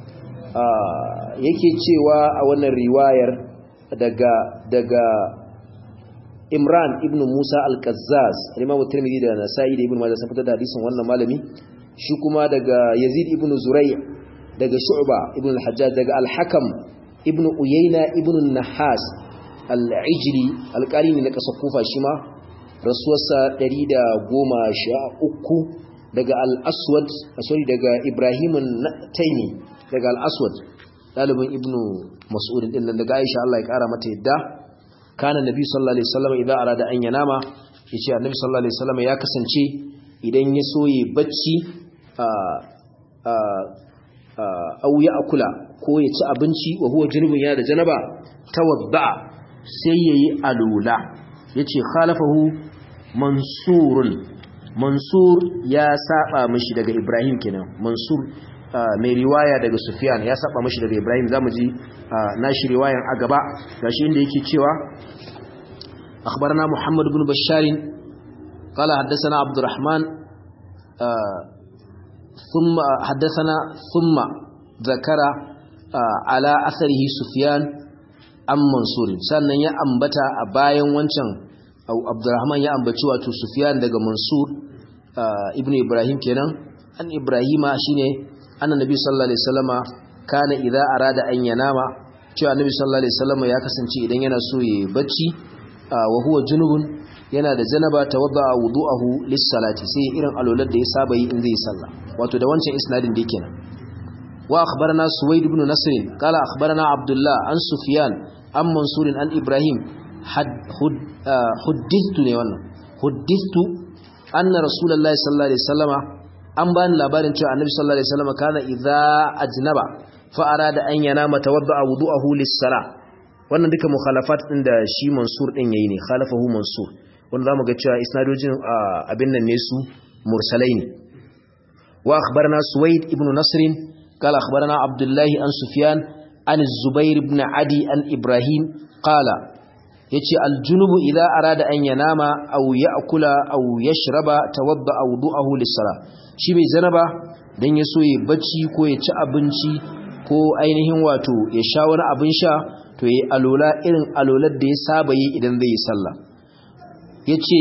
yake cewa a wannan riwayar daga Imran ibn Musa al-Qazzaz Imam Tirmidhi da Nasa'i da Ibn Majah sun fitar da hadisin wannan malami shi kuma daga Yazid ibn Zuray' daga Shu'ba ibn al-Hajjaj daga al-Hakam ibn Uyayna ibn al-Nahas al-Ijli alƙali ne na ƙasar Kufa shi ma rasuwarsa 113 daga al-Aswad daga Ibrahim an-Taymi daga al-Aswad dalibin ibn Mas'ud din nan daga Aisha Allah ya kara mata yadda kana nabi sallallahu alaihi wasallam idan arada an yanama yace annabi sallallahu alaihi wasallam ya kasance idan ya soye bacci aw ya akula ko ya ci abinci wa huwa junubun ya da janaba tawadda sai yayi alula yace khalafahu mansur ya saba mishi daga Ibrahim kenan mansur mai riwaya daga Sufyan ya saba mishi daga Ibrahim zamu ji nashi riwayan a gaba gashi inda yake cewa akhbarana Muhammad ibn Bashar qala haddathana Abdurrahman ثم حدثنا ثم ذكر على أثره سفيان عن منصور sannan ya ambata a bayan wancan Abdurrahman ya ambaci wato Sufyan daga Mansur ibn Ibrahim kenan an Ibrahima shine annabi sallallahu alaihi wasallama kana idza arada an yanama cewa annabi sallallahu alaihi wasallama ya kasance idan yana so yayi bacci wa huwa junubun yana da janaba tawadda wudu'ahu lis-salati sai irin alolar da ya saba yi in zai sallah wato da wancan isnadin da yake nan wa akhbarana Suwaid ibn Nasr qala akhbarana Abdullah an Sufyan an Mansur an Ibrahim huddithtu ne wannan huddithtu anna Rasulullahi sallallahu alaihi wasallama an bani labarin cewa annabi sallallahu alaihi wasallama kana idza ajnaba fa arada an yanama tawadda wudu'ahu lis-salah wannan duka mukhalafat din da shi Mansur din yayi ne khalafahu Mansur wanda zamu ga cewa isnadojin abin nan ne su mursalai ne wa akhbarana Suwaid ibn Nasr qala akhbarana Abdullah an Sufyan an Zubair ibn Adi an Ibrahim qala yace al-junubu idza arada an yanama aw ya'kula aw yashraba tawadda wudu'ahu lis-salah shi bai janaba dan ya so ya bacci ko ya ci abinci ko ainihin wato ya sha wani abin sha to yi alola irin alolar da ya saba yi idan zai yi sallah yace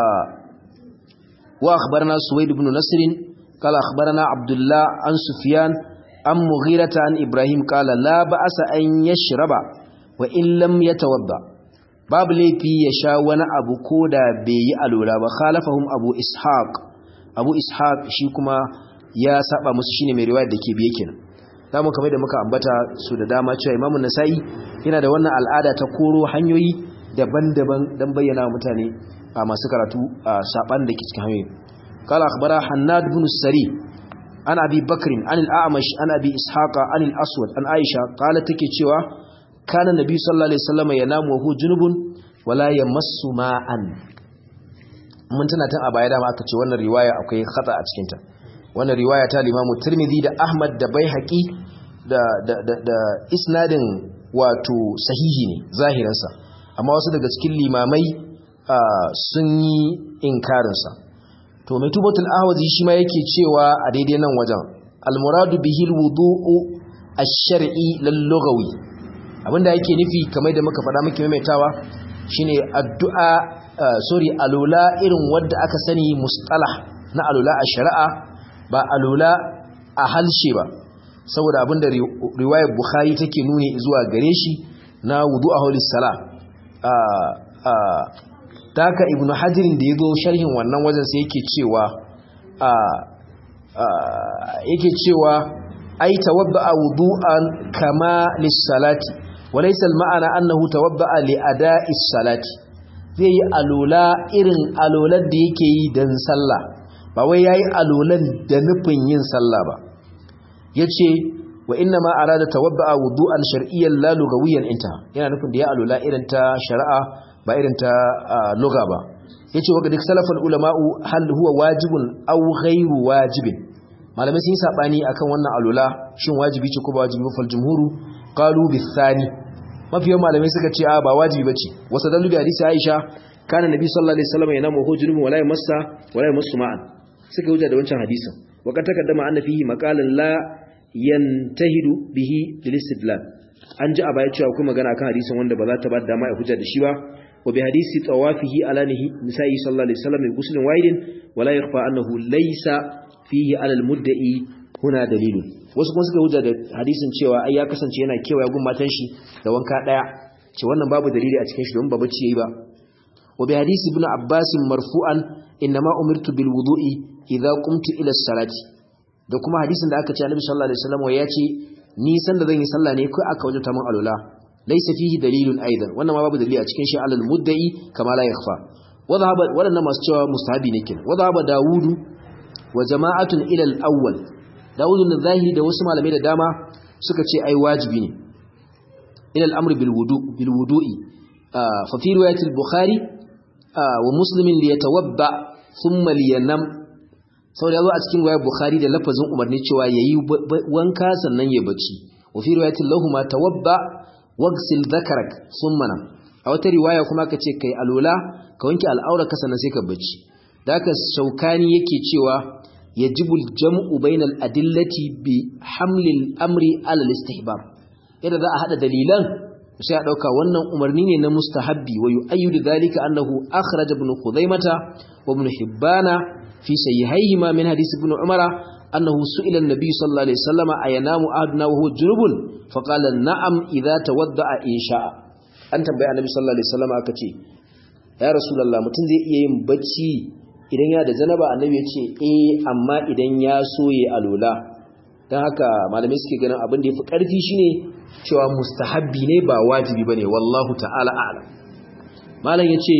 wa akhbarana Suwaid ibn Nasr qala akhbarana Abdullah an Sufyan an Mughirah an Ibrahim qala la ba'asa an yashraba wa in lam yatawadda babu laifi ya sha wani abu koda bai yi alola ba khalafahum Abu Ishaq shi kuma ya saba musu shine mai riwayar da ke biye kenan zamu kamar da muka ambata su da dama cewa Imam Nasa'i yana da wannan al'ada ta koro hanyoyi daban-daban dan bayyana mutane a masu karatu a saban da ke cikin hanyoyi qala akhbara Hannad ibn Sari an Abi Bakr an al-A'mash an Abi Ishaq an al-Aswad an Aisha qala take cewa kana Nabi sallallahu alaihi wasallam yanamu wa huwa junubun wala yamassu ma'an mun tana tun a baya dama aka ce wannan riwaya akwai khata a cikin ta wannan riwaya ta Imam Tirmidhi da Ahmad da Baihaqi da isnadin wato sahihi ne zahirinsa amma wasu daga cikin limamai sun yi inkarinsa. To mai tubatul ahwazi shi ma yake cewa a daidai nan wajen almuradu bihil wudu'u ash-shar'i lal-lughawi, abinda yake nufi kamar da muka faɗa muke maimaitawa shine addu'a alula irin wadda aka sani mustalah na alula a shari'a ba alula a halshe ba, saboda abinda riwayar Bukhari take nuni zuwa gare shi na wudu'ahu lis-salah. Taka Ibn Hajar da yazo sharhin wannan wajen sai yake cewa ai tawadda'a wudu'an kama lis-salati walaysa al-ma'ana annahu tawadda'a li ada'i as-salati, zai yi alula irin alular da yake yi dan sallah ba wai yayi alulan da nufin yin sallah ba. yace wa inna ma arada tawadda'a wudu'an shar'iyyan la lughawiyan intaha, yana nufin da ya alula irin ta shari'a ba irin ta lugha ba. yace wa duk salafal ulama'u hal huwa wajibun aw ghairu wajibin, malamai sun yi sabani akan wannan alula shin wajibi ce ko ba wajibi ba. fal jumhuru qalu bithani, mafiyan malamai suka ce ba wajibi bace. wasa dalu bi hadisi Aisha kana nabi sallallahu alaihi wasallam yana muhujirun wala yamassu ma'an, suka wuce da wancan hadisin. wa kad takaddama anna fihi maqalan la yantahidu bihi lil istidlal, an ji a baya cewa kuma magana akan hadisin wanda ba za ta ba da dama ya hujja da shi ba. wa bi hadisi tawafihi ala nisa'i sallallahu alaihi wasallam bi ghuslin wahidin wala yakhfa annahu laysa fihi ala al-mudda'i huna dalilun. wasu kuma suka hujja da hadisin cewa ai ya kasance yana kewaya gun matan shi da wanka daya, ce wannan babu dalili a cikin shi don ba bacci yayi ba. wa bi hadisi ibn Abbas marfu'an inma umirtu bil wudu'i idza qumtu ila as-salati, da kuma hadisin da aka ce Annabi sallallahu alaihi wasallam ya ce ni san da zan yi sallah ne ko aka wajata min alula, laysa fihi dalilun aidan, wannan ma babu dalili a cikin shi alal mudda'i kama la yakhfa. wa dhahaba wadannan masu cewa mustahabi ne kin wa dhahaba Dawudu wa jama'atun ila al-awwal, Dawudu da zahiri da wasu malamai da dama suka ce ai wajibi ne. ila al-amr bil wudu'i fa fi riwayat al-Bukhari wa Muslim li yatawadda thumma liyanam, saboda yazo a cikin riwayar Bukhari da lafazin umarni cewa yayi wanka sannan ya bacci. wa fi riwayatil lahumma tawadda wagsil dhakarak thumma nam, a wata riwaya kuma kace kai alula ka wanke al'aura ka sannan sai ka bacci. da haka Shaukani yake cewa yajibul jam'u bainal adillati bi hamlil amri ala al-istihbab, idan za a hada dalilan sai a dauka wannan umarni ne na mustahabbi. wa yu'ayyidu dhalika annahu akhraj ibn Khuzaimah wa ibn Hibbana fi sahihayhima min hadith ibn Umar annahu su'ila an-nabiy sallallahu alaihi wasallam ayanamu ahaduna wa huwa junubun faqala na'am idha tawadda'a in sha'a. an tambaye annabi sallallahu alaihi wasallam aka ce ya rasulullah mutun zai iya yin bacci idan ya da janaba? annabi ya ce amma idan ya soye alula. dan haka malamai suke ganin abin da yafi karfi shine cewa mustahabbi ne ba wajibi bane, wallahu ta'ala a'lam. malam yace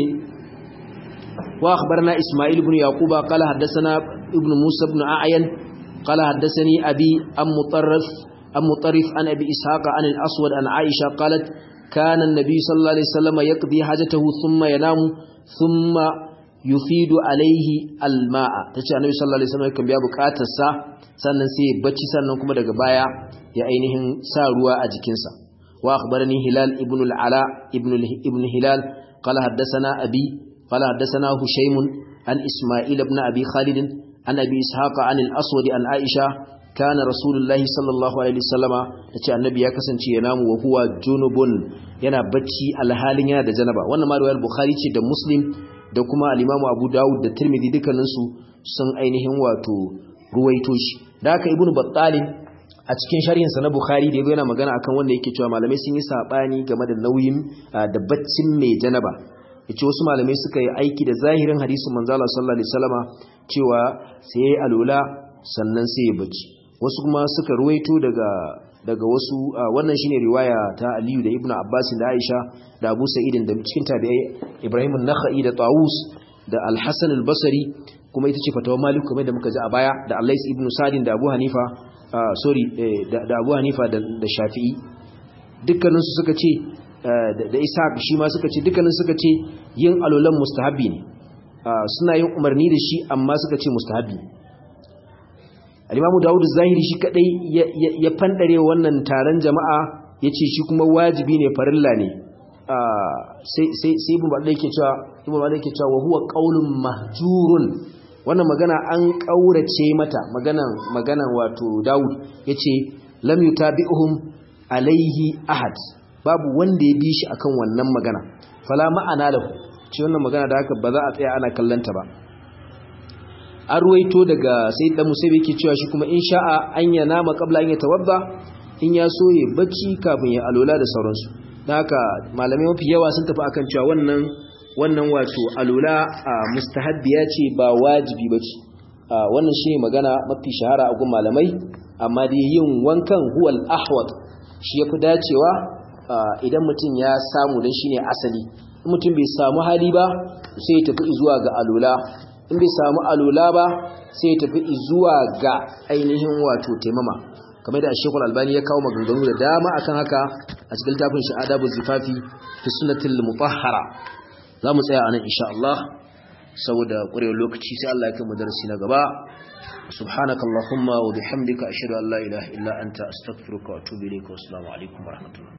wa akhbarana Isma'il ibn Yaquba qala haddathana ibn Musa ibn A'yan qala haddathani abi am mutarrif an abi Ishaq an al-Aswad an Aisha qalat kana an-nabi sallallahu alaihi wasallam yaqdi hajatahu thumma yanamu thumma yufidu alaihi alma'a, tace annabi sallallahu alaihi wasallam kan biya bukatarsa sannan sai ya bacci sannan kuma daga baya ya ainihin sa ruwa a jikinsa. wa akhbarani Hilal ibn al-Ala ibn Hilal qala haddathana abi qala haddathana Hushaym an Isma'il ibn Abi Khalid an Abi Ishaq an al-Aswad an Aisha kana rasulullahi sallallahu alaihi wasallama, tace annabi ya kasance ya namu wa huwa junubun, yana bacci alhalin yana da janaba. wannan ma riwayar Bukhari ce da Muslim da kuma al-Imam Abu Dawud da Tirmidhi dukkaninsu sun ainihin wato ruwaito shi. da haka Ibn Battal a cikin sharhinsa na Bukhari da yana magana akan wanda yake cewa malamai sun yi sabani game da nauyin da baccin mai janaba, yace wasu malamai suka yi aiki da zahirin hadisin manzo Allah sallallahu alaihi wasallama cewa sai yayi alula sannan sai ya bacci. wasu kuma suka ruwaito daga wasu wannan shine riwaya ta Aliyu da Ibn Abbas da Aisha da Abu Sa'id da cikin tabi'ai Ibrahim an-Nakhai da Tawus da Al-Hasan al-Basri, kuma ita ce fatawa Malik kamar da muka ji a baya, da Allais ibn Sa'd da Abu Hanifa da Abu Hanifa da Shafi'i. dukkaninsu suka ce da Ishaq shi ma suka ce dukkanin suka ce yin alolan mustahabi ne, suna yin umarni da shi amma suka ce mustahabi. al-Imam Dawud az-Zahiri shi kadai ya fandare wannan taron jama'a yace shi kuma wajibi ne, farilla ne. sai ibn Battal yake cewa wa huwa qaulun mahjurun, wannan magana an kaurace mata, maganan wato Dawud yace lam yutabi'uhum alaihi ahad, babu wanda ya bi shi akan wannan magana, fala ma'ana lahu, ce wannan magana da haka ba za a tsaya ana kallanta ba. An ruwaito daga sayyid dan Musayyib yake cewa shi kuma in sha'a an yanama qabla an yatawadda, in ya so ya bacci kafin ya alola da sauransu. Dan haka malamai mafi yawa sun tafi akan cewa wannan wato alola mustahabbiya ce ba wajibi bace. Wannan shine magana mafi shahara a gun malamai, amma dai yin wankan huwal ahwat shi yafi dacewa idan mutum ya samu, dan shine asali. In mutum bai samu hali ba sai ya tafi zuwa ga alola, in bai samu alola ba sai ya tafi zuwa ga ainihin wato taimama, kamar da Sheikh Al-Albani ya kawo maganganu da dama akan haka a cikin littafin shi Adabu Zifafi fi Sunnatil Mutahhara. Zamu tsaya anan insha Allah saboda ƙurewar lokaci, sai Allah ya kai mu darasi na gaba. Subhanakallahumma wa bihamdika ashhadu an la ilaha illa anta astaghfiruka wa atubu ilayk. Wa assalamu alaikum wa rahmatullah.